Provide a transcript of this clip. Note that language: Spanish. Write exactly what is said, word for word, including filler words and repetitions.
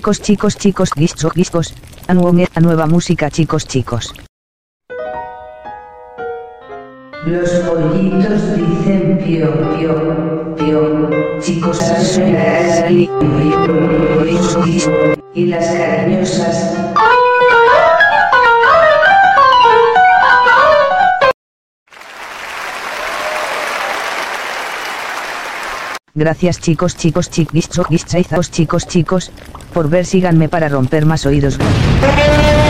chicos chicos chicos guichos guichos, a nueva música chicos chicos. Los pollitos dicen pío, pío, pío, chicos, y las cariñosas. Gracias chicos chicos chicos chicos chicos chicos, por ver, síganme para romper más oídos.